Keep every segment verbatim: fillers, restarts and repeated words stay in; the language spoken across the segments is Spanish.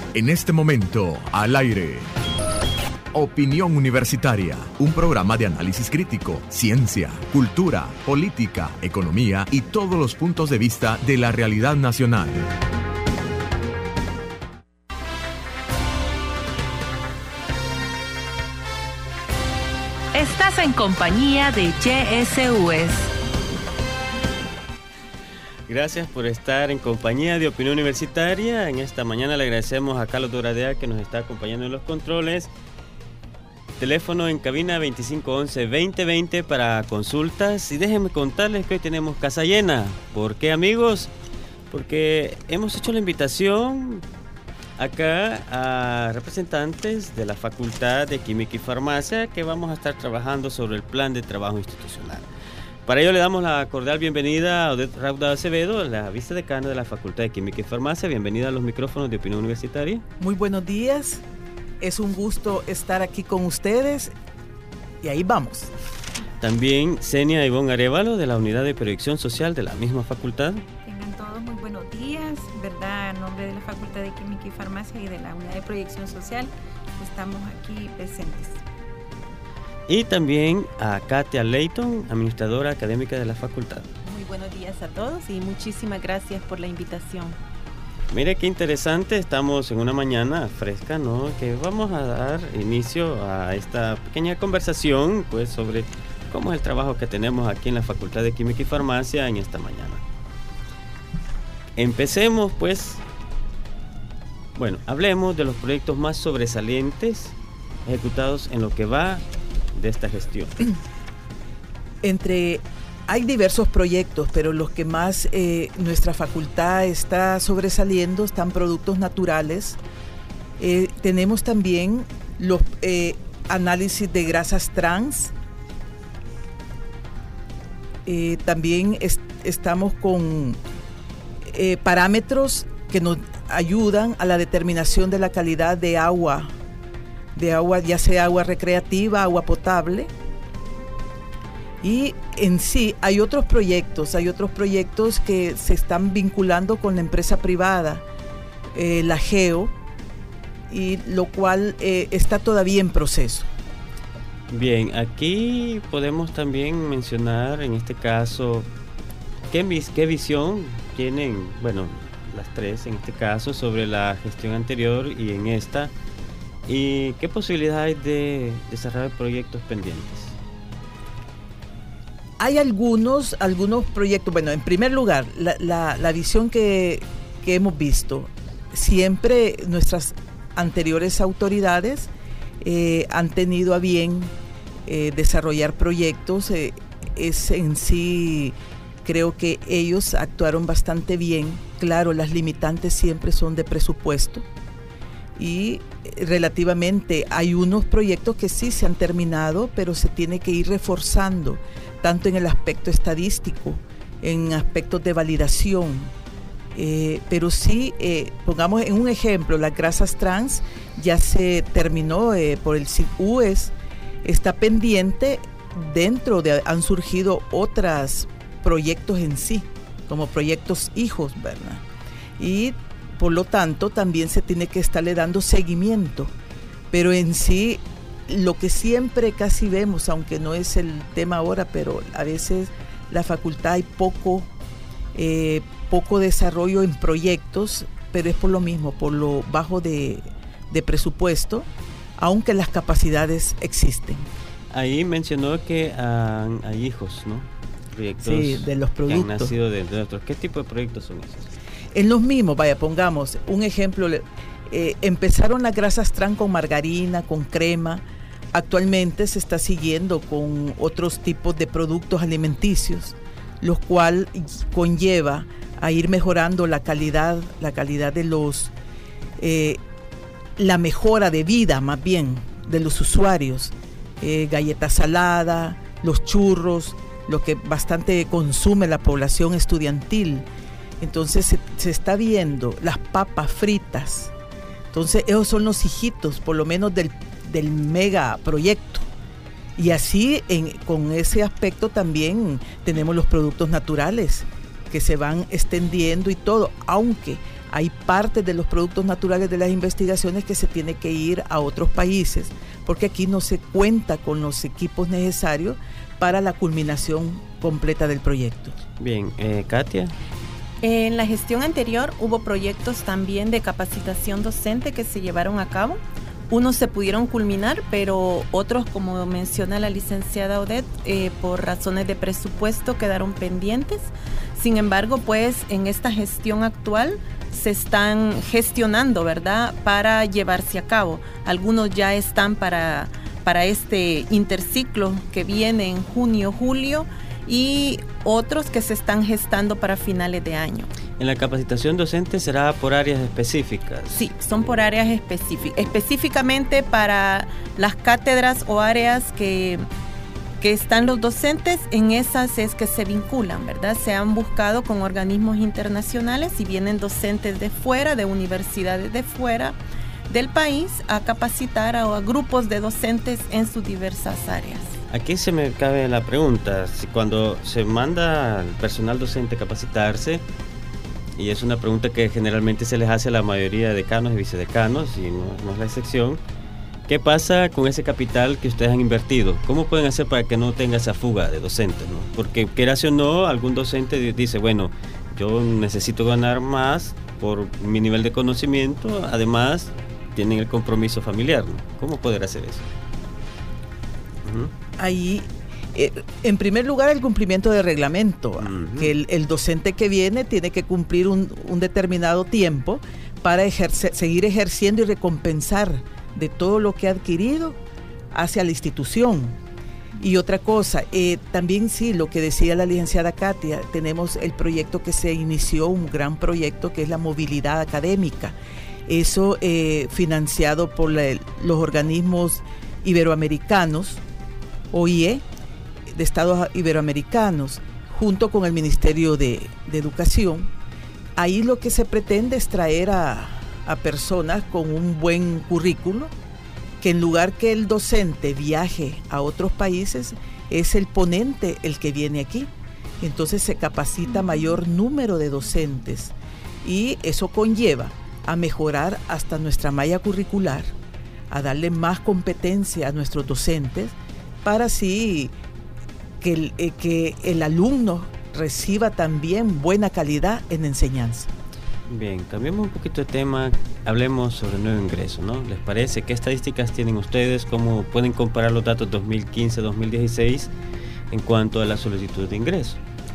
En este momento, al aire. Opinión Universitaria, un programa de análisis crítico, ciencia, cultura, política, economía y todos los puntos de vista de la realidad nacional. Estás en compañía de G S U S. Gracias por estar en compañía de Opinión Universitaria. En esta mañana le agradecemos a Carlos Doradea que nos está acompañando en los controles. Teléfono en cabina veinticinco once veinte veinte para consultas. Y déjenme contarles que hoy tenemos casa llena. ¿Por qué, amigos? Porque hemos hecho la invitación acá a representantes de la Facultad de Química y Farmacia que vamos a estar trabajando sobre el plan de trabajo institucional. Para ello le damos la cordial bienvenida a Odette Rauda Acevedo, la vicedecana de la Facultad de Química y Farmacia. Bienvenida a los micrófonos de Opinión Universitaria. Muy buenos días, es un gusto estar aquí con ustedes y ahí vamos. También Senia Ivonne Arevalo de la Unidad de Proyección Social de la misma facultad. Tengan todos muy buenos días, ¿verdad? En nombre de la Facultad de Química y Farmacia y de la Unidad de Proyección Social, estamos aquí presentes. Y también a Katia Leighton, administradora académica de la facultad. Muy buenos días a todos y muchísimas gracias por la invitación. Mire qué interesante, estamos en una mañana fresca, ¿no? Que vamos a dar inicio a esta pequeña conversación, pues, sobre cómo es el trabajo que tenemos aquí en la Facultad de Química y Farmacia en esta mañana. Empecemos, pues, bueno, hablemos de los proyectos más sobresalientes ejecutados en lo que va de esta gestión. Entre, hay diversos proyectos, pero los que más eh, nuestra facultad está sobresaliendo están productos naturales. Eh, tenemos también los eh, análisis de grasas trans. Eh, también es, estamos con eh, parámetros que nos ayudan a la determinación de la calidad de agua de agua, ya sea agua recreativa, agua potable. Y en sí hay otros proyectos, hay otros proyectos que se están vinculando con la empresa privada, eh, la GEO, y lo cual eh, está todavía en proceso. Bien, aquí podemos también mencionar en este caso qué, qué visión tienen, bueno, las tres en este caso, sobre la gestión anterior y en esta. ¿Y qué posibilidades hay de desarrollar proyectos pendientes? Hay algunos, algunos proyectos. Bueno, en primer lugar, la, la, la visión que, que hemos visto. Siempre nuestras anteriores autoridades eh, han tenido a bien eh, desarrollar proyectos. Eh, es en sí, creo que ellos actuaron bastante bien. Claro, las limitantes siempre son de presupuesto. Y relativamente hay unos proyectos que sí se han terminado, pero se tiene que ir reforzando, tanto en el aspecto estadístico, en aspectos de validación. Eh, pero sí, eh, pongamos en un ejemplo, las grasas trans ya se terminó eh, por el C I C U E S, está pendiente, dentro de, han surgido otros proyectos en sí, como proyectos hijos, ¿verdad? Y por lo tanto, también se tiene que estarle dando seguimiento. Pero en sí, lo que siempre casi vemos, aunque no es el tema ahora, pero a veces la facultad hay poco, eh, poco desarrollo en proyectos, pero es por lo mismo, por lo bajo de, de presupuesto, aunque las capacidades existen. Ahí mencionó que uh, hay hijos, ¿no? Proyectos sí, de los productos. Que han nacido de, de otros. ¿Qué tipo de proyectos son esos? En los mismos, vaya, pongamos un ejemplo, eh, empezaron las grasas trans con margarina, con crema, actualmente se está siguiendo con otros tipos de productos alimenticios, lo cual conlleva a ir mejorando la calidad, la calidad de los, eh, la mejora de vida más bien de los usuarios, eh, galletas saladas, los churros, lo que bastante consume la población estudiantil. Entonces se, se está viendo las papas fritas. Entonces esos son los hijitos, por lo menos del, del mega proyecto. Y así en, con ese aspecto también tenemos los productos naturales que se van extendiendo y todo, aunque hay parte de los productos naturales de las investigaciones que se tiene que ir a otros países, porque aquí no se cuenta con los equipos necesarios para la culminación completa del proyecto. Bien, eh, Katia. En la gestión anterior hubo proyectos también de capacitación docente que se llevaron a cabo. Unos se pudieron culminar, pero otros, como menciona la licenciada Odette, eh, por razones de presupuesto quedaron pendientes. Sin embargo, pues en esta gestión actual se están gestionando, ¿verdad?, para llevarse a cabo. Algunos ya están para, para este interciclo que viene en junio, julio, y otros que se están gestando para finales de año. ¿En la capacitación docente será por áreas específicas? Sí, son por áreas específicas, específicamente para las cátedras o áreas que, que están los docentes, en esas es que se vinculan, ¿verdad? Se han buscado con organismos internacionales y vienen docentes de fuera, de universidades de fuera del país, a capacitar a, a grupos de docentes en sus diversas áreas. Aquí se me cabe la pregunta, si cuando se manda al personal docente a capacitarse, y es una pregunta que generalmente se les hace a la mayoría de decanos y vicedecanos, y no, no es la excepción, ¿qué pasa con ese capital que ustedes han invertido? ¿Cómo pueden hacer para que no tenga esa fuga de docentes, ¿no? Porque quieras o no, algún docente dice, bueno, yo necesito ganar más por mi nivel de conocimiento, además tienen el compromiso familiar, ¿no? ¿Cómo poder hacer eso? Uh-huh. Ahí, eh, en primer lugar, el cumplimiento de reglamento, uh-huh. que el, el docente que viene tiene que cumplir un, un determinado tiempo para ejercer, seguir ejerciendo y recompensar de todo lo que ha adquirido hacia la institución. Y otra cosa, eh, también sí, lo que decía la licenciada Katia, tenemos el proyecto que se inició, un gran proyecto que es la movilidad académica. Eso eh, financiado por la, los organismos iberoamericanos, O I E, de Estados Iberoamericanos, junto con el Ministerio de, de Educación. Ahí lo que se pretende es traer a, a personas con un buen currículo, que en lugar que el docente viaje a otros países, es el ponente el que viene aquí. Entonces se capacita mayor número de docentes y eso conlleva a mejorar hasta nuestra malla curricular, a darle más competencia a nuestros docentes, para así que el, eh, que el alumno reciba también buena calidad en enseñanza. Bien, cambiemos un poquito de tema, hablemos sobre el nuevo ingreso, ¿no? ¿Les parece? ¿Qué estadísticas tienen ustedes? ¿Cómo pueden comparar los datos dos mil quince a dos mil dieciséis en cuanto a la solicitud de ingreso?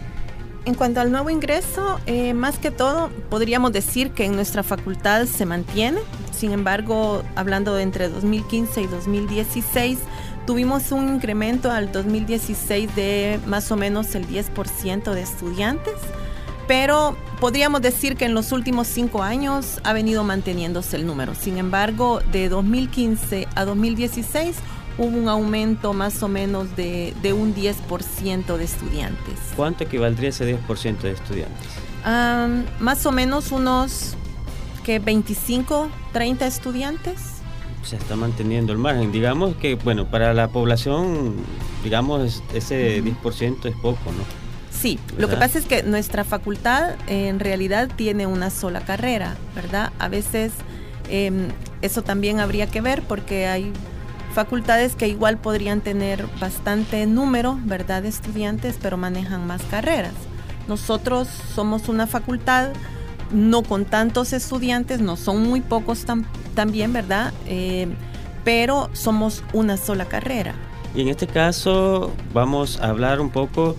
En cuanto al nuevo ingreso, eh, más que todo, podríamos decir que en nuestra facultad se mantiene. Sin embargo, hablando de entre dos mil quince y dos mil dieciséis, tuvimos un incremento al dos mil dieciséis de más o menos el diez por ciento de estudiantes, pero podríamos decir que en los últimos cinco años ha venido manteniéndose el número. Sin embargo, de dos mil quince a dos mil dieciséis hubo un aumento más o menos de, de un diez por ciento de estudiantes. ¿Cuánto equivaldría ese diez por ciento de estudiantes? Um, más o menos unos que veinticinco, treinta estudiantes. Se está manteniendo el margen. Digamos que, bueno, para la población, digamos, ese diez por ciento es poco, ¿no? Sí, ¿verdad? Lo que pasa es que nuestra facultad eh, en realidad tiene una sola carrera, ¿verdad? A veces eh, eso también habría que ver porque hay facultades que igual podrían tener bastante número, ¿verdad?, de estudiantes, pero manejan más carreras. Nosotros somos una facultad no con tantos estudiantes, no son muy pocos tam- también, ¿verdad? Eh, pero somos una sola carrera. Y en este caso vamos a hablar un poco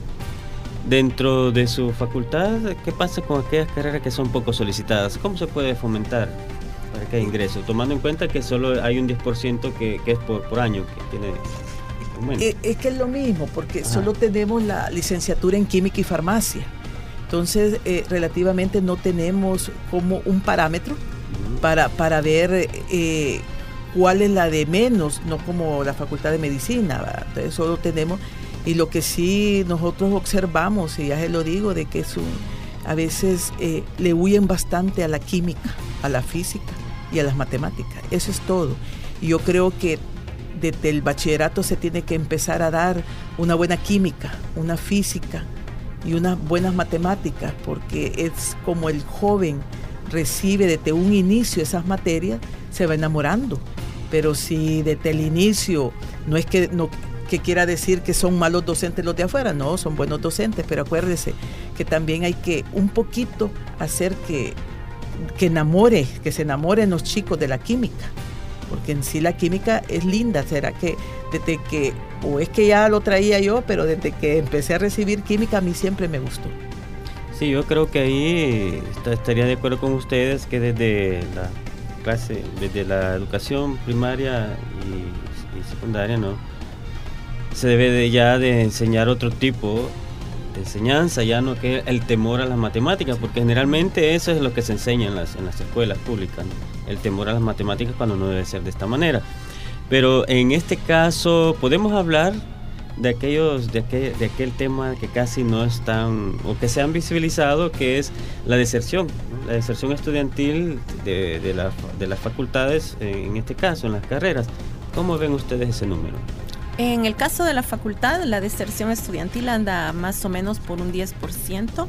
dentro de su facultad, ¿qué pasa con aquellas carreras que son poco solicitadas? ¿Cómo se puede fomentar para que haya ingreso? Tomando en cuenta que solo hay un diez por ciento que, que es por, por año que tiene aumento. Es, es que es lo mismo, porque Ajá. solo tenemos la licenciatura en química y farmacia. Entonces, eh, relativamente no tenemos como un parámetro uh-huh. para, para ver eh, cuál es la de menos, no como la facultad de medicina, ¿verdad? Entonces, solo tenemos, y lo que sí nosotros observamos, y ya se lo digo, de que es un, a veces eh, le huyen bastante a la química, a la física y a las matemáticas. Eso es todo. Y yo creo que desde el bachillerato se tiene que empezar a dar una buena química, una física y unas buenas matemáticas, porque es como el joven recibe desde un inicio esas materias, se va enamorando. Pero si desde el inicio, no es que, no, que quiera decir que son malos docentes los de afuera, no, son buenos docentes, pero acuérdese que también hay que un poquito hacer que, que enamore, que se enamoren los chicos de la química, porque en sí la química es linda. Será que desde que, o es que ya lo traía yo, pero desde que empecé a recibir química a mí siempre me gustó. Sí, yo creo que ahí estaría de acuerdo con ustedes que desde la clase, desde la educación primaria y, y secundaria, ¿no?, se debe de ya de enseñar otro tipo de enseñanza, ya no que el temor a las matemáticas, porque generalmente eso es lo que se enseña en las, en las escuelas públicas, ¿no?, el temor a las matemáticas, cuando no debe ser de esta manera. Pero en este caso podemos hablar de aquellos de aquel, de aquel tema que casi no están o que se han visibilizado, que es la deserción, ¿no?, la deserción estudiantil de, de, la, de las facultades, en este caso en las carreras. ¿Cómo ven ustedes ese número? En el caso de la facultad, la deserción estudiantil anda más o menos por un diez por ciento,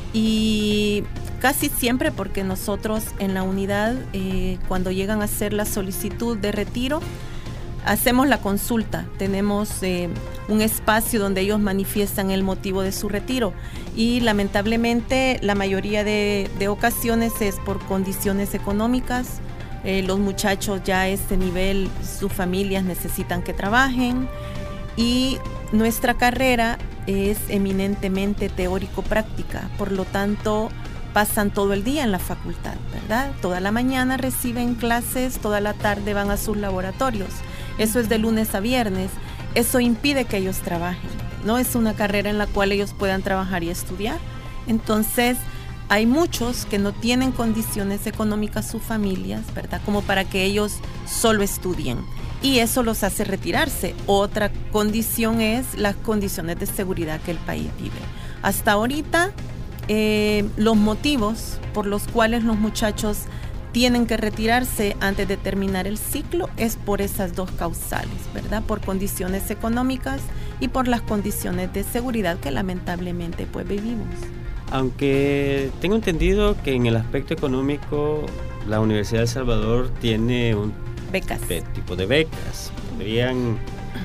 y casi siempre porque nosotros en la unidad, eh, cuando llegan a hacer la solicitud de retiro, hacemos la consulta. Tenemos eh, un espacio donde ellos manifiestan el motivo de su retiro, y lamentablemente la mayoría de, de ocasiones es por condiciones económicas. Eh, los muchachos ya a este nivel, sus familias necesitan que trabajen, y nuestra carrera es eminentemente teórico-práctica, por lo tanto pasan todo el día en la facultad, ¿verdad? Toda la mañana reciben clases, toda la tarde van a sus laboratorios. Eso es de lunes a viernes. Eso impide que ellos trabajen. No es una carrera en la cual ellos puedan trabajar y estudiar. Entonces, hay muchos que no tienen condiciones económicas, sus familias, ¿verdad?, como para que ellos solo estudien. Y eso los hace retirarse. Otra condición es las condiciones de seguridad que el país vive. Hasta ahorita, eh, los motivos por los cuales los muchachos tienen que retirarse antes de terminar el ciclo es por esas dos causales, ¿verdad?, por condiciones económicas y por las condiciones de seguridad que lamentablemente pues vivimos. Aunque tengo entendido que en el aspecto económico la Universidad de El Salvador tiene un becas. tipo de becas. ¿Podrían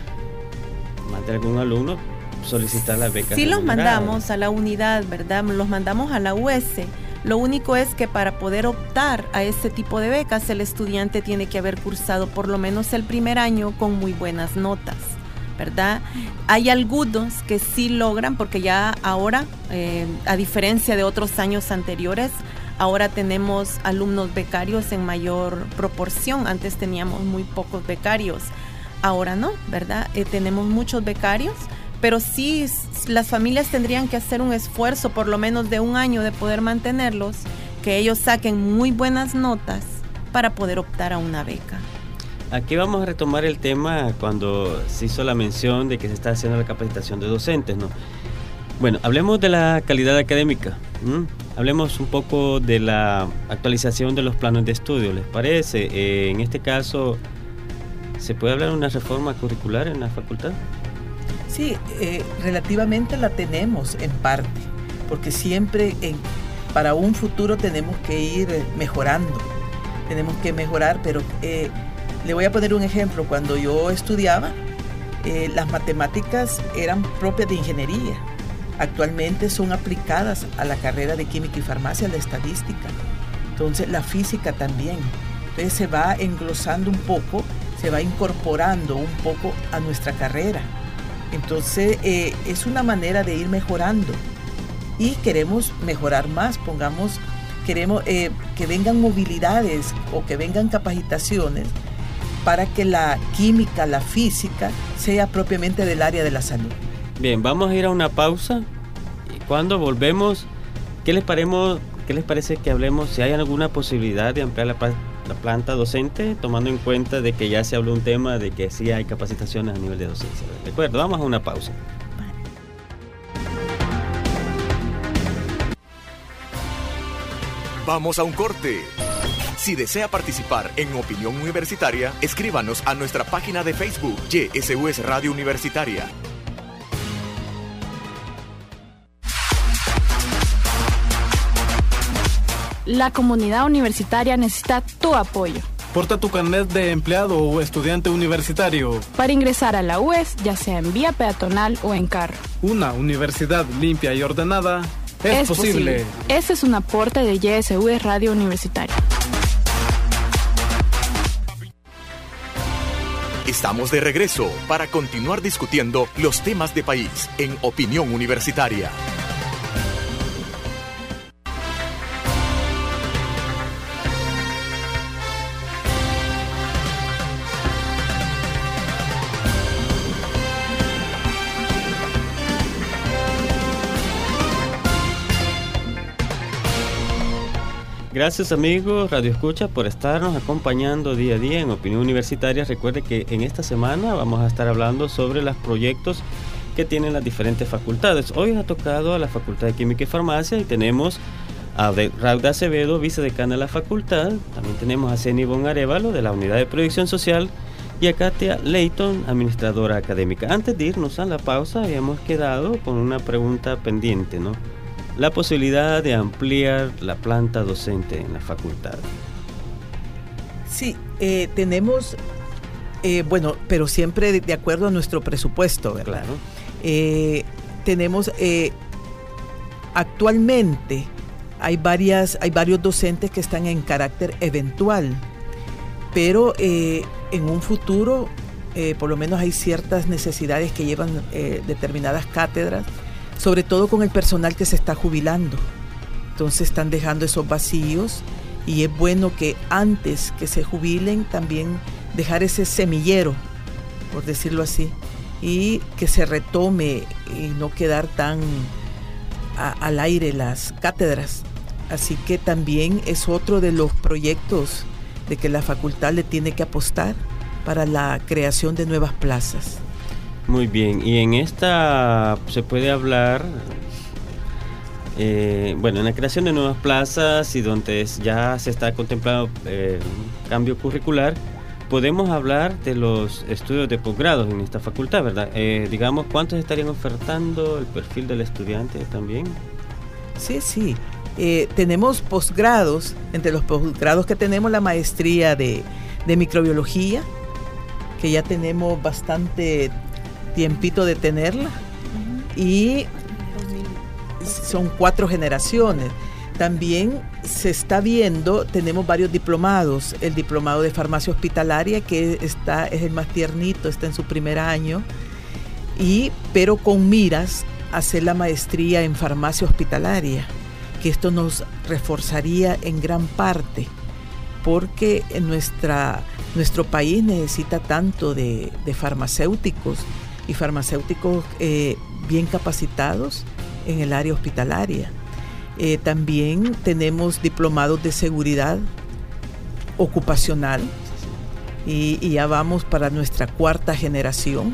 más de algún alumno solicitar las becas? Sí, los mandamos a la unidad, ¿verdad? Los mandamos a la U S. Lo único es que para poder optar a ese tipo de becas, el estudiante tiene que haber cursado por lo menos el primer año con muy buenas notas, ¿verdad? Hay algunos que sí logran, porque ya ahora, eh, a diferencia de otros años anteriores, ahora tenemos alumnos becarios en mayor proporción. Antes teníamos muy pocos becarios, ahora no, ¿verdad? Eh, tenemos muchos becarios, pero sí las familias tendrían que hacer un esfuerzo por lo menos de un año de poder mantenerlos, que ellos saquen muy buenas notas para poder optar a una beca. Aquí vamos a retomar el tema cuando se hizo la mención de que se está haciendo la capacitación de docentes, ¿no? Bueno, hablemos de la calidad académica. ¿Mm? Hablemos un poco de la actualización de los planos de estudio, ¿les parece? Eh, en este caso, ¿se puede hablar de una reforma curricular en la facultad? Sí, eh, relativamente la tenemos en parte, porque siempre en, para un futuro tenemos que ir mejorando, tenemos que mejorar, pero eh, le voy a poner un ejemplo. Cuando yo estudiaba, eh, las matemáticas eran propias de ingeniería. Actualmente son aplicadas a la carrera de química y farmacia, la estadística. Entonces la física también. Entonces se va englosando un poco, se va incorporando un poco a nuestra carrera. Entonces eh, es una manera de ir mejorando y queremos mejorar más. Pongamos, queremos eh, que vengan movilidades o que vengan capacitaciones para que la química, la física sea propiamente del área de la salud. Bien, vamos a ir a una pausa y cuando volvemos, ¿qué les, paremos, qué les parece que hablemos si hay alguna posibilidad de ampliar la, la planta docente, tomando en cuenta de que ya se habló un tema de que sí hay capacitaciones a nivel de docencia? ¿De acuerdo? Vamos a una pausa. Vamos a un corte. Si desea participar en Opinión Universitaria, escríbanos a nuestra página de Facebook, Y S U S Radio Universitaria. La comunidad universitaria necesita tu apoyo. Porta tu carnet de empleado o estudiante universitario. Para ingresar a la U E S, ya sea en vía peatonal o en carro. Una universidad limpia y ordenada es, es posible. posible. Este es un aporte de Y S U S Radio Universitaria. Estamos de regreso para continuar discutiendo los temas de país en Opinión Universitaria. Gracias amigos Radio Escucha por estarnos acompañando día a día en Opinión Universitaria. Recuerde que en esta semana vamos a estar hablando sobre los proyectos que tienen las diferentes facultades. Hoy ha tocado a la Facultad de Química y Farmacia y tenemos a Rauda Acevedo, vicedecana de la facultad. También tenemos a Ceni Bon Arevalo de la Unidad de Proyección Social y a Katia Leighton, administradora académica. Antes de irnos a la pausa habíamos quedado con una pregunta pendiente, ¿no? La posibilidad de ampliar la planta docente en la facultad. Sí, eh, tenemos, eh, bueno, pero siempre de, de acuerdo a nuestro presupuesto, ¿verdad? Claro. Eh, tenemos, eh, actualmente hay, varias, hay varios docentes que están en carácter eventual, pero eh, en un futuro, eh, por lo menos hay ciertas necesidades que llevan eh, determinadas cátedras, sobre todo con el personal que se está jubilando. Entonces están dejando esos vacíos y es bueno que antes que se jubilen también dejar ese semillero, por decirlo así, y que se retome y no quedar tan a, al aire las cátedras. Así que también es otro de los proyectos de que la facultad le tiene que apostar para la creación de nuevas plazas. Muy bien, y en esta se puede hablar, eh, bueno, en la creación de nuevas plazas y donde ya se está contemplando eh, un cambio curricular, podemos hablar de los estudios de posgrados en esta facultad, ¿verdad? Eh, digamos, ¿cuántos estarían ofertando el perfil del estudiante también? Sí, sí, eh, tenemos posgrados, entre los posgrados que tenemos la maestría de, de microbiología, que ya tenemos bastante tiempito de tenerla, uh-huh. Y son cuatro generaciones. También se está viendo, tenemos varios diplomados, el diplomado de farmacia hospitalaria que está, es el más tiernito, está en su primer año, y, pero con miras a hacer la maestría en farmacia hospitalaria, que esto nos reforzaría en gran parte, porque en nuestra, nuestro país necesita tanto de, de farmacéuticos, y farmacéuticos eh, bien capacitados en el área hospitalaria. Eh, también tenemos diplomados de seguridad ocupacional y, y ya vamos para nuestra cuarta generación.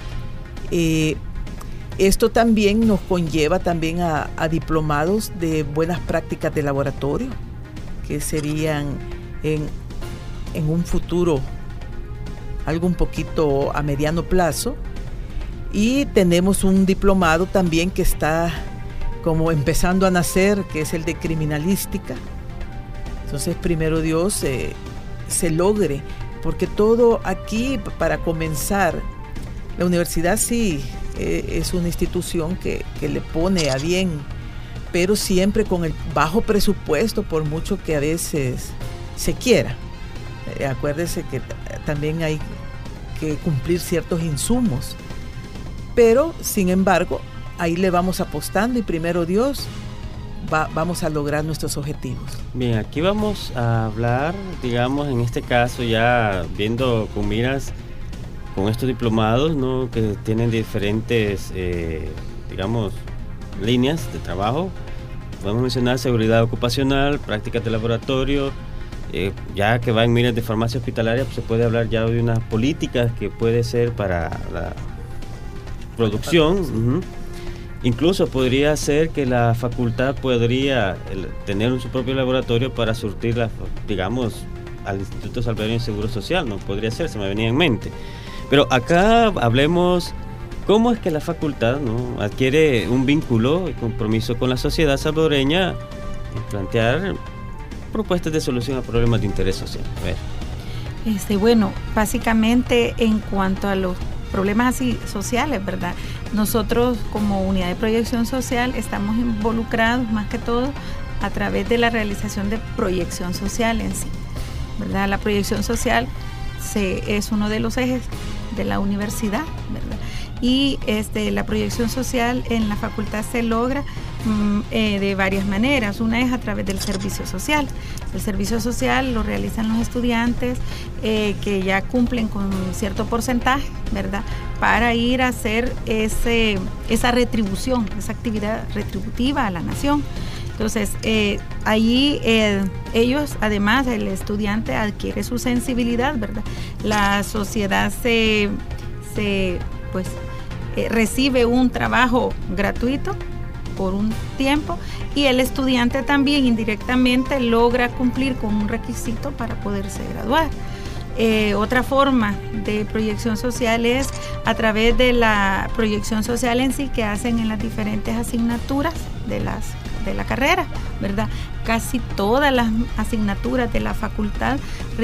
Eh, esto también nos conlleva también a, a diplomados de buenas prácticas de laboratorio, que serían en, en un futuro algo un poquito a mediano plazo. Y tenemos un diplomado también que está como empezando a nacer, que es el de criminalística. Entonces, primero Dios, eh, se logre, porque todo aquí, para comenzar, la universidad sí eh, es una institución que, que le pone a bien, pero siempre con el bajo presupuesto, por mucho que a veces se quiera. Eh, acuérdese que t- también hay que cumplir ciertos insumos. Pero, sin embargo, ahí le vamos apostando y primero Dios, va, vamos a lograr nuestros objetivos. Bien, aquí vamos a hablar, digamos, en este caso ya viendo con miras con estos diplomados, ¿no? Que tienen diferentes, eh, digamos, líneas de trabajo. Podemos mencionar seguridad ocupacional, prácticas de laboratorio, eh, ya que va en miras de farmacia hospitalaria, pues se puede hablar ya de unas políticas que puede ser para la producción. Uh-huh. Incluso podría ser que la facultad podría el, tener un, su propio laboratorio para surtir, la, digamos, al Instituto Salvadoreño de Seguro Social, ¿no? Podría ser, se me venía en mente. Pero acá hablemos cómo es que la facultad, ¿no? adquiere un vínculo y compromiso con la sociedad salvadoreña en plantear propuestas de solución a problemas de interés social? A ver. Este, bueno, básicamente en cuanto a los problemas así sociales, ¿verdad? Nosotros como unidad de proyección social estamos involucrados más que todo a través de la realización de proyección social en sí, ¿verdad? La proyección social se, es uno de los ejes de la universidad, ¿verdad? Y este, la proyección social en la facultad se logra mm, eh, de varias maneras. Una es a través del servicio social. El servicio social lo realizan los estudiantes eh, que ya cumplen con cierto porcentaje, ¿verdad? Para ir a hacer ese, esa retribución, esa actividad retributiva a la nación. Entonces, eh, allí eh, ellos, además, el estudiante adquiere su sensibilidad, ¿verdad? La sociedad se, se pues, eh, recibe un trabajo gratuito por un tiempo y el estudiante también indirectamente logra cumplir con un requisito para poderse graduar. Eh, otra forma de proyección social es a través de la proyección social en sí que hacen en las diferentes asignaturas de las de la carrera, ¿verdad? Casi todas las asignaturas de la facultad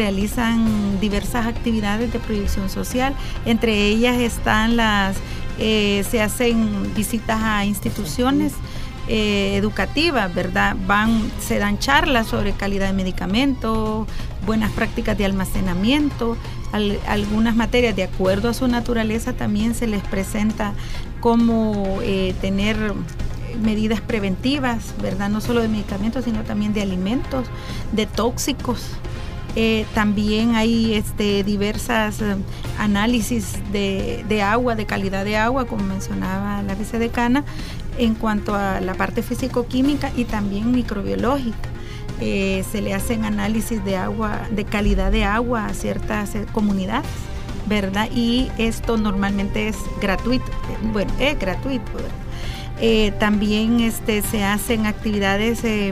realizan diversas actividades de proyección social. Entre ellas están las, eh, se hacen visitas a instituciones eh, educativas, ¿verdad? Van, se dan charlas sobre calidad de medicamentos, buenas prácticas de almacenamiento, al, algunas materias de acuerdo a su naturaleza también se les presenta cómo eh, tener medidas preventivas, ¿verdad? No solo de medicamentos, sino también de alimentos, de tóxicos. Eh, también hay este, diversas eh, análisis de, de agua, de calidad de agua, como mencionaba la vicedecana, en cuanto a la parte físico-química y también microbiológica. Eh, se le hacen análisis de agua, de calidad de agua a ciertas eh, comunidades, ¿verdad? Y esto normalmente es gratuito. Bueno, es gratuito, ¿verdad? Eh, también este, se hacen actividades eh,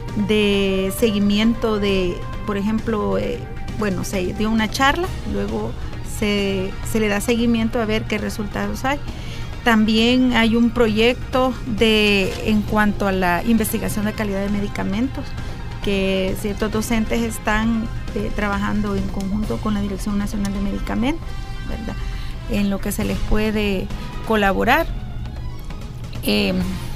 de seguimiento de, por ejemplo, eh, bueno, se dio una charla, luego se, se le da seguimiento a ver qué resultados hay. También hay un proyecto de, en cuanto a la investigación de calidad de medicamentos, que ciertos docentes están eh, trabajando en conjunto con la Dirección Nacional de Medicamentos, ¿verdad? En lo que se les puede colaborar. Eh,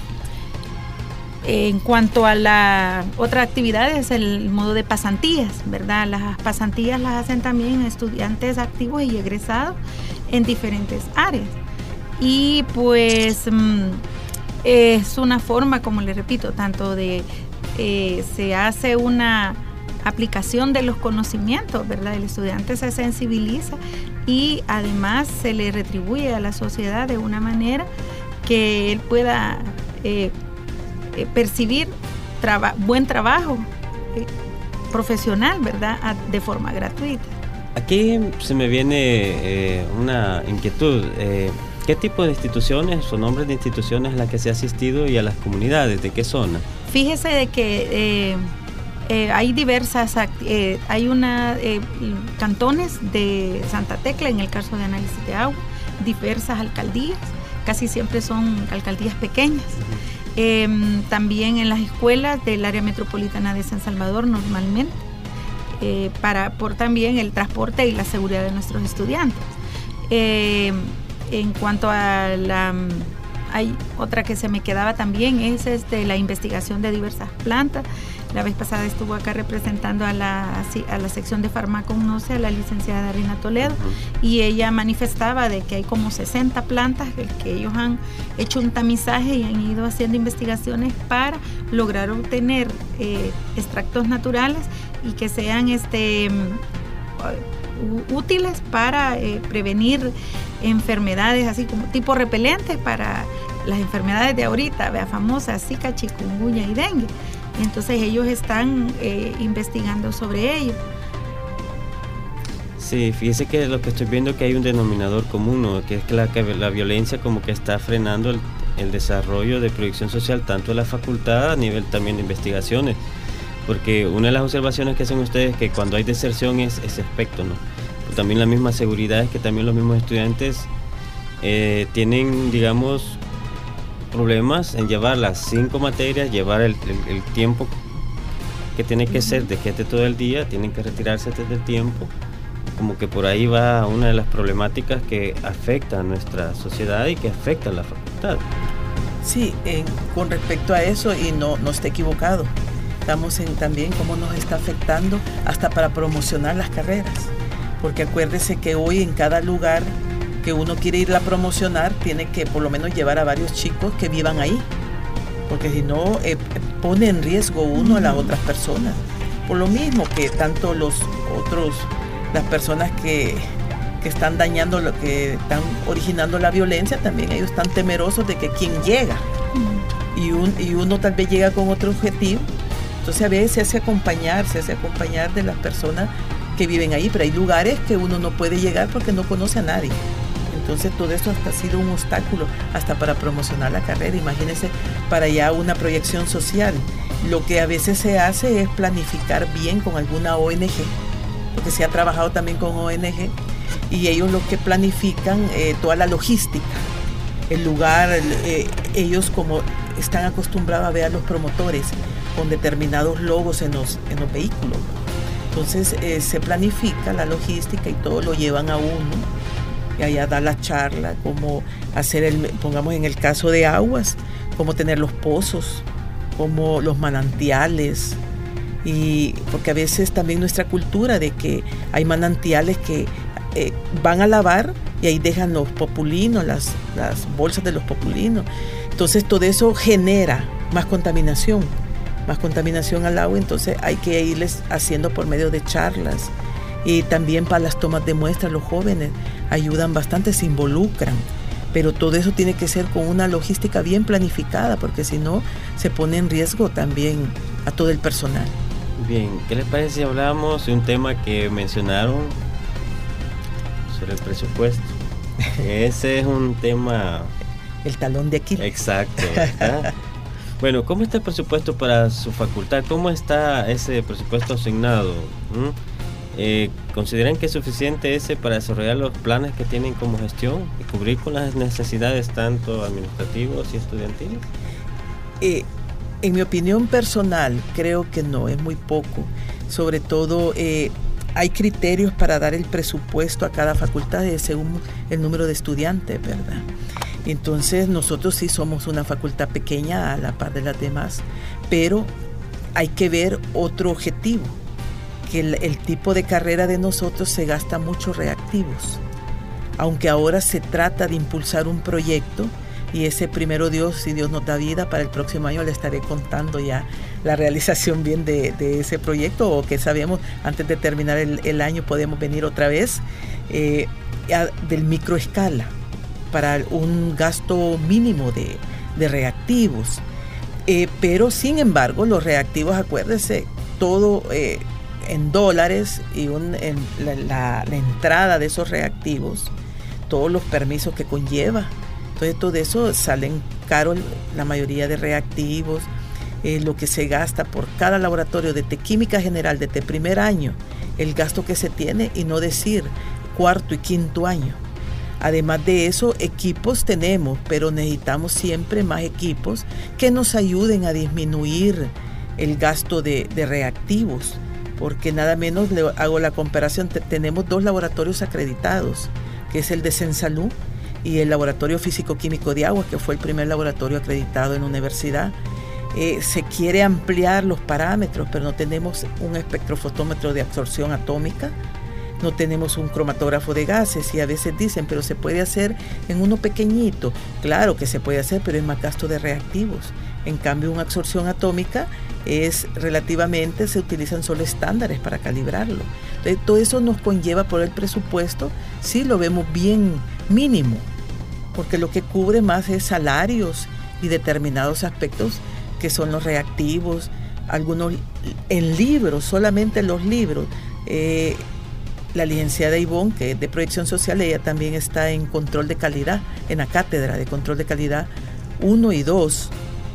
en cuanto a la otra actividad es el modo de pasantías, ¿verdad? Las pasantías las hacen también estudiantes activos y egresados en diferentes áreas. Y pues mm, es una forma, como les repito, tanto de eh, se hace una aplicación de los conocimientos, ¿verdad? El estudiante se sensibiliza y además se le retribuye a la sociedad de una manera que él pueda eh, eh, percibir traba, buen trabajo eh, profesional, ¿verdad? A, de forma gratuita. Aquí se me viene eh, una inquietud. Eh, ¿Qué tipo de instituciones o nombres de instituciones a las que se ha asistido y a las comunidades? ¿De qué zona? Fíjese de que eh, eh, hay diversas, eh, hay una eh, cantones de Santa Tecla, en el caso de análisis de agua, diversas alcaldías. Casi siempre son alcaldías pequeñas. Uh-huh. Eh, también en las escuelas del área metropolitana de San Salvador normalmente, eh, para, por también el transporte y la seguridad de nuestros estudiantes. Eh, en cuanto a la... Hay otra que se me quedaba también, es este, la investigación de diversas plantas. La vez pasada estuvo acá representando a la, a la sección de farmacognosia, la licenciada Rina Toledo, uh-huh. y ella manifestaba de que hay como sesenta plantas que ellos han hecho un tamizaje y han ido haciendo investigaciones para lograr obtener eh, extractos naturales y que sean este, útiles para eh, prevenir enfermedades así como tipo repelentes para las enfermedades de ahorita, vea, famosas, Zika, chikungunya y dengue. Entonces ellos están eh, investigando sobre ello. Sí, fíjese que lo que estoy viendo es que hay un denominador común, ¿no? Que es que la, que la violencia como que está frenando el, el desarrollo de proyección social tanto de la facultad a nivel también de investigaciones, porque una de las observaciones que hacen ustedes es que cuando hay deserción es ese aspecto, ¿no? Pero también la misma seguridad es que también los mismos estudiantes eh, tienen, digamos, problemas en llevar las cinco materias, llevar el, el, el tiempo que tiene que ser de quédate todo el día, tienen que retirarse antes del tiempo. Como que por ahí va una de las problemáticas que afecta a nuestra sociedad y que afecta a la facultad. Sí, eh, con respecto a eso, y no, no está equivocado, estamos en también cómo nos está afectando hasta para promocionar las carreras, porque acuérdese que hoy en cada lugar que uno quiere ir a promocionar tiene que por lo menos llevar a varios chicos que vivan ahí, porque si no eh, pone en riesgo uno a las otras personas, por lo mismo que tanto los otros, las personas que, que están dañando, lo que están originando la violencia, también ellos están temerosos de que quien llega y, un, y uno tal vez llega con otro objetivo, entonces a veces se hace acompañar, se hace acompañar de las personas que viven ahí, pero hay lugares que uno no puede llegar porque no conoce a nadie. Entonces todo esto hasta ha sido un obstáculo hasta para promocionar la carrera. Imagínense para ya una proyección social. Lo que a veces se hace es planificar bien con alguna O N G, porque se ha trabajado también con O N G, y ellos lo que planifican eh, toda la logística, el lugar, eh, ellos como están acostumbrados a ver a los promotores con determinados logos en los, en los vehículos. Entonces eh, se planifica la logística y todo lo llevan a uno. Y allá da la charla, cómo hacer el, pongamos en el caso de aguas, cómo tener los pozos, cómo los manantiales, y porque a veces también nuestra cultura de que hay manantiales que eh, van a lavar y ahí dejan los populinos, las, las bolsas de los populinos. Entonces todo eso genera más contaminación, más contaminación al agua, entonces hay que irles haciendo por medio de charlas. Y también para las tomas de muestras, los jóvenes ayudan bastante, se involucran, pero todo eso tiene que ser con una logística bien planificada, porque si no se pone en riesgo también a todo el personal. Bien, ¿qué les parece si hablamos de un tema que mencionaron sobre el presupuesto? Ese es un tema... El talón de Aquiles. Exacto, ¿verdad? Bueno, ¿cómo está el presupuesto para su facultad? ¿Cómo está ese presupuesto asignado? ¿Mm? Eh, ¿Consideran que es suficiente ese para desarrollar los planes que tienen como gestión y cubrir con las necesidades tanto administrativas y estudiantiles? Eh, en mi opinión personal, creo que no, es muy poco. Sobre todo, eh, hay criterios para dar el presupuesto a cada facultad según el número de estudiantes, ¿verdad? Entonces, nosotros sí somos una facultad pequeña a la par de las demás, pero hay que ver otro objetivo. Que el, el tipo de carrera de nosotros se gasta muchos reactivos, aunque ahora se trata de impulsar un proyecto y ese primero Dios, si Dios nos da vida, para el próximo año le estaré contando ya la realización bien de, de ese proyecto, o que sabemos antes de terminar el, el año podemos venir otra vez eh, a, del microescala para un gasto mínimo de, de reactivos, eh, pero sin embargo los reactivos, acuérdense, todo eh, en dólares y un, en la, la, la entrada de esos reactivos, todos los permisos que conlleva. Entonces todo eso salen caros la mayoría de reactivos, eh, lo que se gasta por cada laboratorio de química general desde primer año, el gasto que se tiene, y no decir cuarto y quinto año. Además de eso, equipos tenemos, pero necesitamos siempre más equipos que nos ayuden a disminuir el gasto de, de reactivos. Porque nada menos, le hago la comparación, te, tenemos dos laboratorios acreditados, que es el de Sensalud y el Laboratorio Físico-Químico de Agua, que fue el primer laboratorio acreditado en la universidad. Eh, se quiere ampliar los parámetros, pero no tenemos un espectrofotómetro de absorción atómica, no tenemos un cromatógrafo de gases, y a veces dicen, pero se puede hacer en uno pequeñito. Claro que se puede hacer, pero es más gasto de reactivos. En cambio, una absorción atómica es relativamente, se utilizan solo estándares para calibrarlo. Entonces, todo eso nos conlleva por el presupuesto, sí lo vemos bien mínimo, porque lo que cubre más es salarios y determinados aspectos que son los reactivos, algunos en libros, solamente los libros. Eh, la licenciada Ivonne, que es de proyección social, ella también está en control de calidad, en la cátedra de control de calidad uno y dos,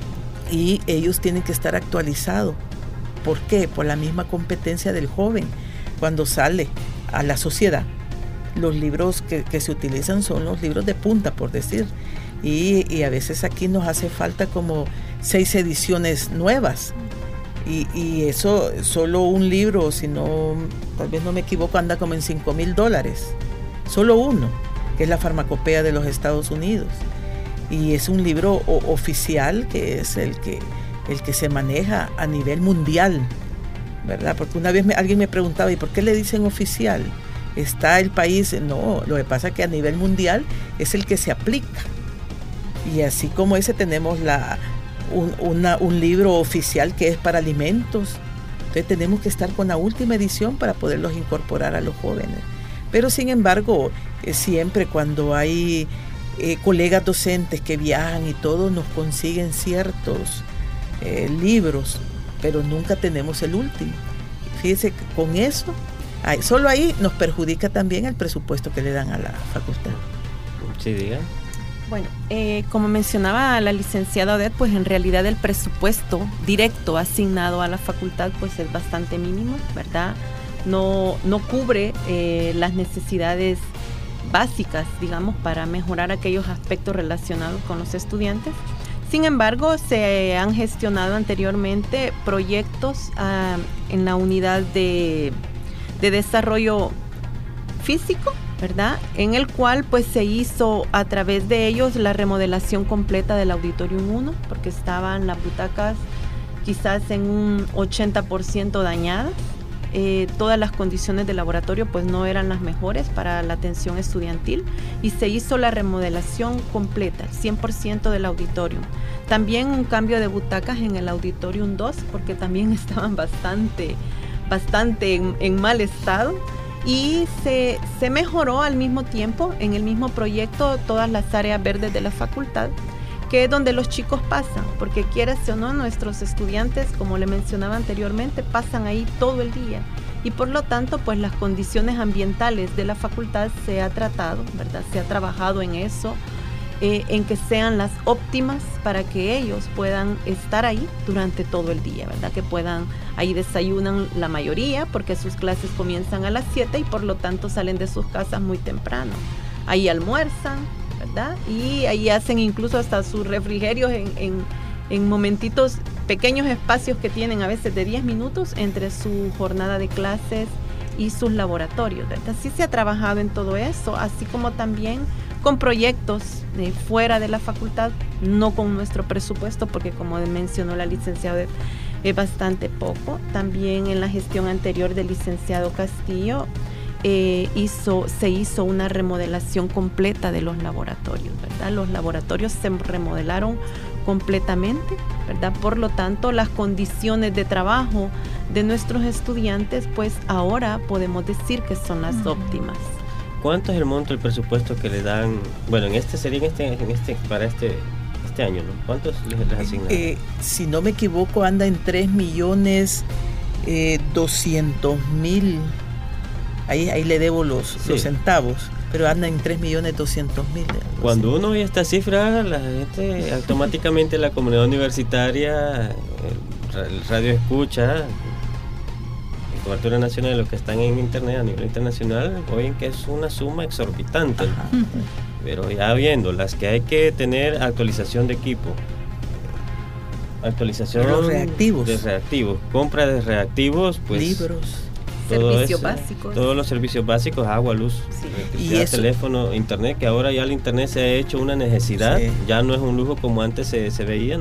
y ellos tienen que estar actualizados. ¿Por qué? Por la misma competencia del joven cuando sale a la sociedad. Los libros que, que se utilizan son los libros de punta, por decir, y, y a veces aquí nos hace falta como seis ediciones nuevas, Y, y eso, solo un libro, si no, tal vez no me equivoco, anda como en cinco mil dólares. Solo uno, que es la Farmacopea de los Estados Unidos. Y es un libro o, oficial, que es el que, el que se maneja a nivel mundial, ¿verdad? Porque una vez me, alguien me preguntaba, ¿y por qué le dicen oficial? ¿Está el país? No, lo que pasa es que a nivel mundial es el que se aplica. Y así como ese tenemos la... Un, una, un libro oficial que es para alimentos. Entonces tenemos que estar con la última edición para poderlos incorporar a los jóvenes. Pero sin embargo, eh, siempre cuando hay eh, colegas docentes que viajan y todos nos consiguen ciertos eh, libros, pero nunca tenemos el último. Fíjese que con eso, hay, solo ahí nos perjudica también el presupuesto que le dan a la facultad. Sí, diga. Bueno, eh, como mencionaba la licenciada Odette, pues en realidad el presupuesto directo asignado a la facultad pues es bastante mínimo, ¿verdad? No, no cubre eh, las necesidades básicas, digamos, para mejorar aquellos aspectos relacionados con los estudiantes. Sin embargo, se han gestionado anteriormente proyectos uh, en la unidad de, de desarrollo físico, ¿verdad? En el cual pues se hizo a través de ellos la remodelación completa del Auditorium uno, porque estaban las butacas quizás en un ochenta por ciento dañadas. Eh, todas las condiciones de laboratorio pues no eran las mejores para la atención estudiantil y se hizo la remodelación completa, cien por ciento del auditorium. También un cambio de butacas en el Auditorium dos, porque también estaban bastante, bastante en, en mal estado. Y se, se mejoró al mismo tiempo, en el mismo proyecto, todas las áreas verdes de la facultad, que es donde los chicos pasan, porque quieras o no, nuestros estudiantes, como le mencionaba anteriormente, pasan ahí todo el día. Y por lo tanto, pues las condiciones ambientales de la facultad se ha tratado, ¿verdad? Se ha trabajado en eso, eh, en que sean las óptimas para que ellos puedan estar ahí durante todo el día, ¿verdad? Que puedan, ahí desayunan la mayoría, porque sus clases comienzan a las siete y por lo tanto salen de sus casas muy temprano. Ahí almuerzan, ¿verdad? Y ahí hacen incluso hasta sus refrigerios en, en, en momentitos, pequeños espacios que tienen a veces de diez minutos entre su jornada de clases y sus laboratorios, ¿verdad? Sí se ha trabajado en todo eso, así como también con proyectos eh, fuera de la facultad, no con nuestro presupuesto, porque como mencionó la licenciada, es bastante poco. También en la gestión anterior del licenciado Castillo, Eh, hizo, se hizo una remodelación completa de los laboratorios, ¿verdad? Los laboratorios se remodelaron completamente, ¿verdad? Por lo tanto, las condiciones de trabajo de nuestros estudiantes, pues ahora podemos decir que son las uh-huh. óptimas. ¿Cuánto es el monto del presupuesto que le dan? Bueno, en este sería en este, en este para este este año, ¿no? ¿Cuántos les, les asignan? Eh, si no me equivoco, anda en tres millones doscientos mil. Ahí, ahí le debo los, sí. los centavos, pero anda en tres millones doscientos mil. Cuando uno ve esta cifra, la gente automáticamente, la comunidad universitaria, el radio escucha, en cobertura nacional, los que están en internet a nivel internacional, oyen que es una suma exorbitante. Ajá. Pero ya viendo las que hay que tener, actualización de equipo, actualización de los reactivos, de reactivos, compra de reactivos, pues libros, servicios eso, básicos, todos los servicios básicos, agua, luz, sí. electricidad, teléfono, internet, que ahora ya el internet se ha hecho una necesidad, sí. ya no es un lujo como antes se, se veía, ¿no?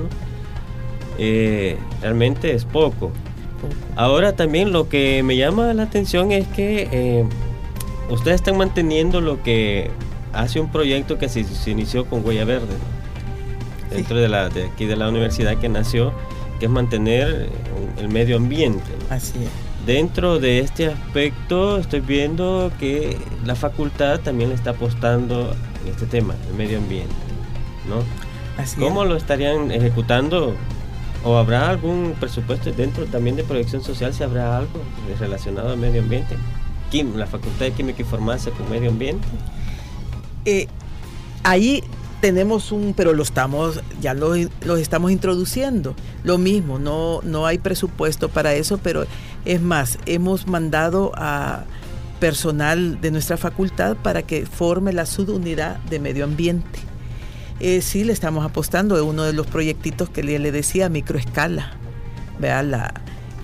Eh, realmente es poco. poco. Ahora también lo que me llama la atención es que eh, ustedes están manteniendo lo que hace un proyecto que se, se inició con Huella Verde, ¿no? dentro sí. de la de aquí de la universidad que nació, que es mantener el medio ambiente, ¿no? Así es. Dentro de este aspecto estoy viendo que la facultad también le está apostando en este tema, el medio ambiente, ¿no? Así ¿Cómo es. lo estarían ejecutando? ¿O habrá algún presupuesto dentro también de proyección social, si habrá algo relacionado al medio ambiente? ¿La Facultad de Química y Farmacia con medio ambiente? Eh, ahí tenemos un, pero lo estamos, ya lo, lo estamos introduciendo. Lo mismo, no, no hay presupuesto para eso, pero es más, hemos mandado a personal de nuestra facultad para que forme la subunidad de medio ambiente. Eh, sí, le estamos apostando, es uno de los proyectitos que le, le decía, a microescala. Vea, la,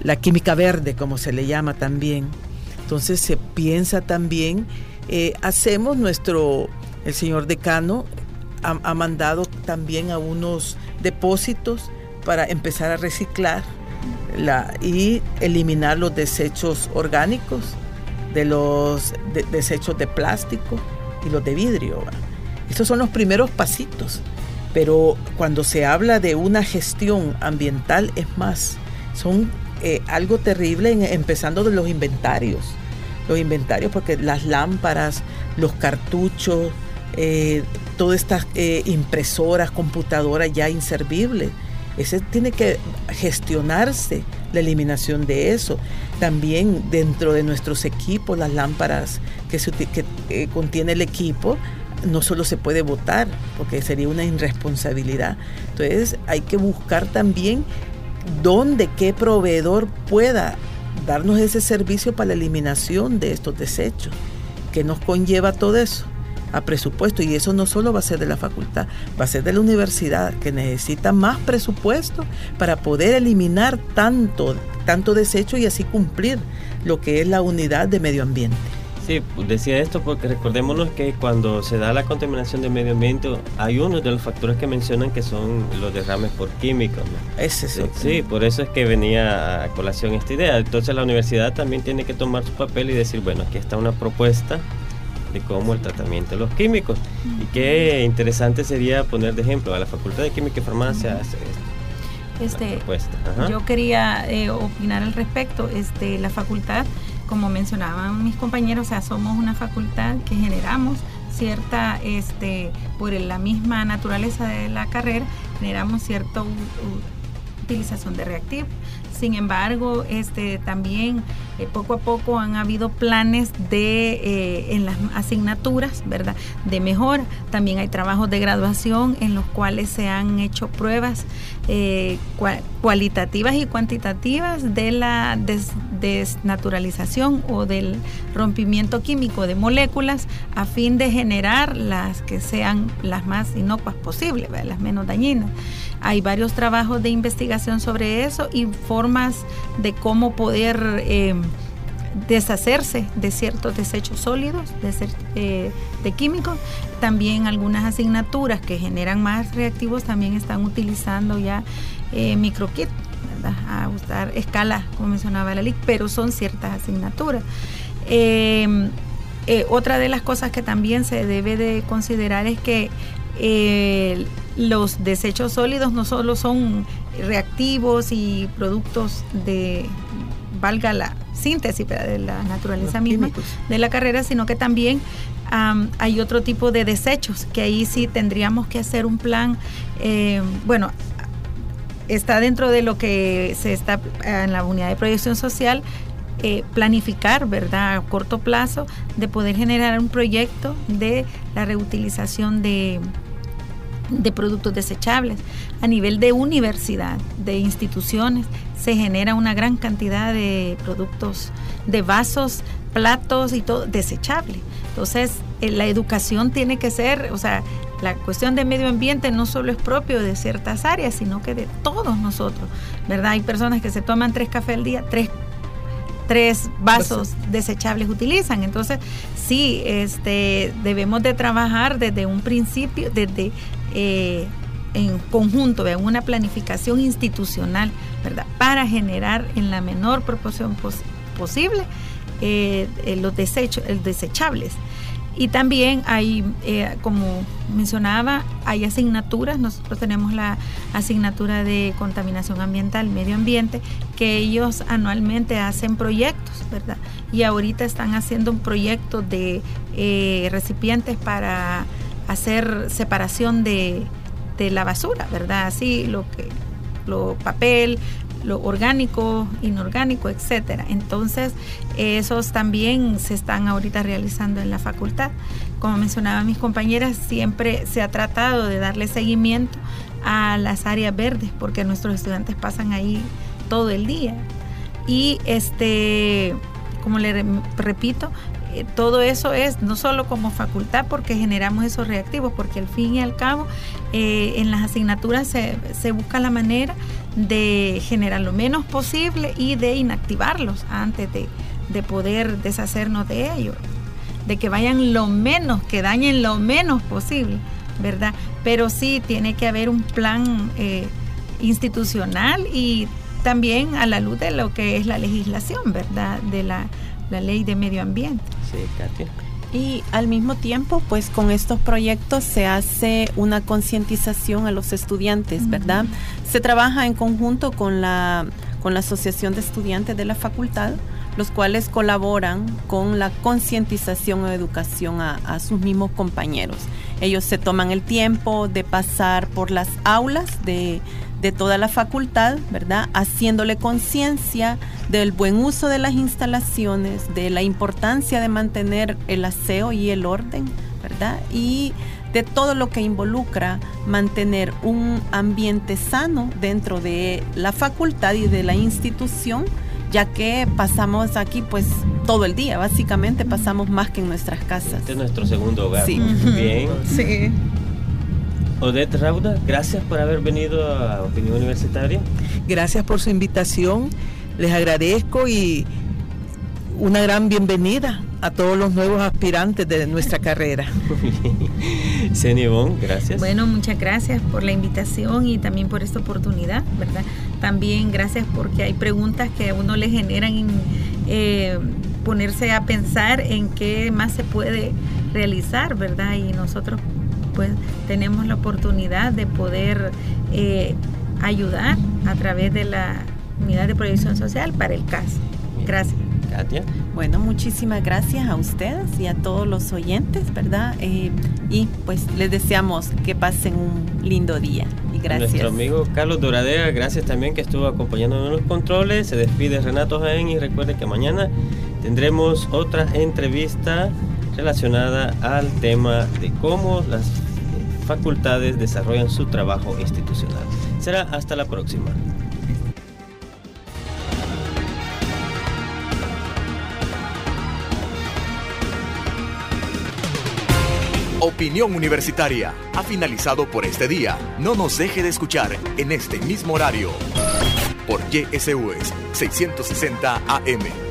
la química verde, como se le llama también. Entonces se piensa también, eh, hacemos nuestro, el señor decano ha, ha mandado también a unos depósitos para empezar a reciclar la, y eliminar los desechos orgánicos de los de, desechos de plástico y los de vidrio. Estos son los primeros pasitos, pero cuando se habla de una gestión ambiental es más, son eh, algo terrible, en, empezando de los inventarios, los inventarios porque las lámparas, los cartuchos, eh, todas estas eh, impresoras, computadoras ya inservibles, ese tiene que gestionarse la eliminación de eso. También dentro de nuestros equipos, las lámparas que, se, que eh, contiene el equipo, no solo se puede botar, porque sería una irresponsabilidad. Entonces hay que buscar también dónde, qué proveedor pueda darnos ese servicio para la eliminación de estos desechos, que nos conlleva todo eso a presupuesto, y eso no solo va a ser de la facultad, va a ser de la universidad, que necesita más presupuesto para poder eliminar tanto, tanto desecho y así cumplir lo que es la unidad de medio ambiente. Sí, decía esto porque recordémonos que cuando se da la contaminación del medio ambiente hay uno de los factores que mencionan que son los derrames por químicos, ¿no? Ese es sí, sí, por eso es que venía a colación esta idea. Entonces la universidad también tiene que tomar su papel y decir, bueno, aquí está una propuesta de cómo el tratamiento de los químicos. Y qué interesante sería poner de ejemplo a la Facultad de Química y Farmacia hacer esto. Este, yo quería eh, opinar al respecto. Este, la facultad, como mencionaban mis compañeros, o sea, somos una facultad que generamos cierta, este, por la misma naturaleza de la carrera, generamos cierta u, u, utilización de reactivos. Sin embargo, este, también eh, poco a poco han habido planes de eh, en las asignaturas, ¿verdad?, de mejora. También hay trabajos de graduación en los cuales se han hecho pruebas eh, cua- cualitativas y cuantitativas de la des- desnaturalización o del rompimiento químico de moléculas a fin de generar las que sean las más inocuas posibles, ¿verdad?, las menos dañinas. Hay varios trabajos de investigación sobre eso y formas de cómo poder eh, deshacerse de ciertos desechos sólidos, de, ser, eh, de químicos. También algunas asignaturas que generan más reactivos también están utilizando ya eh, microkit, ¿verdad?, a usar escala, como mencionaba la L I C, pero son ciertas asignaturas. Eh, eh, otra de las cosas que también se debe de considerar es que eh, los desechos sólidos no solo son reactivos y productos de, valga la síntesis, ¿verdad?, de la naturaleza los misma químicos de la carrera, sino que también um, hay otro tipo de desechos que ahí sí tendríamos que hacer un plan. Eh, bueno, está dentro de lo que se está en la unidad de proyección social, eh, planificar, ¿verdad?, a corto plazo, de poder generar un proyecto de la reutilización de de productos desechables. A nivel de universidad, de instituciones, se genera una gran cantidad de productos, de vasos, platos y todo desechable. Entonces, eh, la educación tiene que ser, o sea, la cuestión de medio ambiente no solo es propio de ciertas áreas, sino que de todos nosotros, ¿verdad? Hay personas que se toman tres cafés al día, tres tres vasos desechables utilizan. Entonces, sí, este, debemos de trabajar desde un principio, desde eh, en conjunto, en una planificación institucional, ¿verdad?, para generar en la menor proporción pos- posible eh, eh, los desechos, el desechables. Y también hay, eh, como mencionaba, hay asignaturas. Nosotros tenemos la asignatura de contaminación ambiental, medio ambiente, que ellos anualmente hacen proyectos, ¿verdad? Y ahorita están haciendo un proyecto de eh, recipientes para hacer separación de, de la basura, ¿verdad? Así lo que, lo papel, lo orgánico, inorgánico, etcétera. Entonces, esos también se están ahorita realizando en la facultad. Como mencionaban mis compañeras, siempre se ha tratado de darle seguimiento a las áreas verdes, porque nuestros estudiantes pasan ahí todo el día. Y este como le re- repito, eh, todo eso es no solo como facultad porque generamos esos reactivos, porque al fin y al cabo eh, en las asignaturas se, se busca la manera de generar lo menos posible y de inactivarlos antes de, de poder deshacernos de ellos, de que vayan lo menos, que dañen lo menos posible, ¿verdad? Pero sí tiene que haber un plan eh, institucional y también a la luz de lo que es la legislación, ¿verdad? De la, la ley de medio ambiente. Sí, Katia. Y al mismo tiempo, pues con estos proyectos se hace una concientización a los estudiantes, ¿verdad? Uh-huh. Se trabaja en conjunto con la, con la Asociación de Estudiantes de la Facultad, los cuales colaboran con la concientización o educación a, a sus mismos compañeros. Ellos se toman el tiempo de pasar por las aulas de, de toda la facultad, ¿verdad? Haciéndole conciencia del buen uso de las instalaciones, de la importancia de mantener el aseo y el orden, ¿verdad? Y de todo lo que involucra mantener un ambiente sano dentro de la facultad y de la institución, ya que pasamos aquí pues todo el día, básicamente pasamos más que en nuestras casas. Este es nuestro segundo hogar. Sí. Bien. Sí. Odette Rauda, gracias por haber venido a Opinión Universitaria. Gracias por su invitación, les agradezco y una gran bienvenida a todos los nuevos aspirantes de nuestra carrera. Ceni Bon, gracias. Bueno, muchas gracias por la invitación y también por esta oportunidad, ¿verdad? También gracias porque hay preguntas que a uno le generan eh, ponerse a pensar en qué más se puede realizar, ¿verdad? Y nosotros pues tenemos la oportunidad de poder eh, ayudar a través de la Unidad de Proyección Social para el C A S. Gracias. Katia. Bueno, muchísimas gracias a ustedes y a todos los oyentes, ¿verdad? Eh, y pues les deseamos que pasen un lindo día y gracias. Nuestro amigo Carlos Doradea, gracias también que estuvo acompañándonos en los controles. Se despide Renato Jaén y recuerden que mañana tendremos otra entrevista relacionada al tema de cómo las facultades desarrollan su trabajo institucional. Será hasta la próxima. Opinión Universitaria ha finalizado por este día. No nos deje de escuchar en este mismo horario por Y S U S seiscientos sesenta A M.